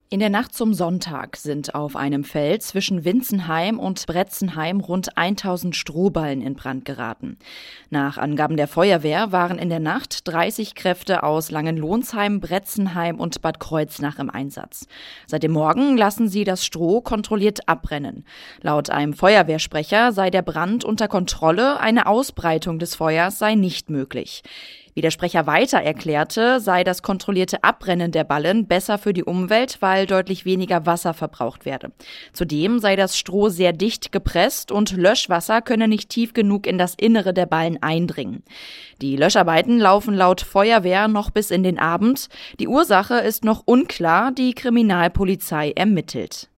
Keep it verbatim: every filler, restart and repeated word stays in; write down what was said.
In der Nacht zum Sonntag sind auf einem Feld zwischen Winzenheim und Bretzenheim rund tausend Strohballen in Brand geraten. Nach Angaben der Feuerwehr waren in der Nacht dreißig Kräfte aus Langenlohnsheim, Bretzenheim und Bad Kreuznach im Einsatz. Seit dem Morgen lassen sie das Stroh kontrolliert abbrennen. Laut einem Feuerwehrsprecher sei der Brand unter Kontrolle, eine Ausbreitung des Feuers sei nicht möglich. Wie der Sprecher weiter erklärte, sei das kontrollierte Abbrennen der Ballen besser für die Umwelt, weil deutlich weniger Wasser verbraucht werde. Zudem sei das Stroh sehr dicht gepresst und Löschwasser könne nicht tief genug in das Innere der Ballen eindringen. Die Löscharbeiten laufen laut Feuerwehr noch bis in den Abend. Die Ursache ist noch unklar, die Kriminalpolizei ermittelt.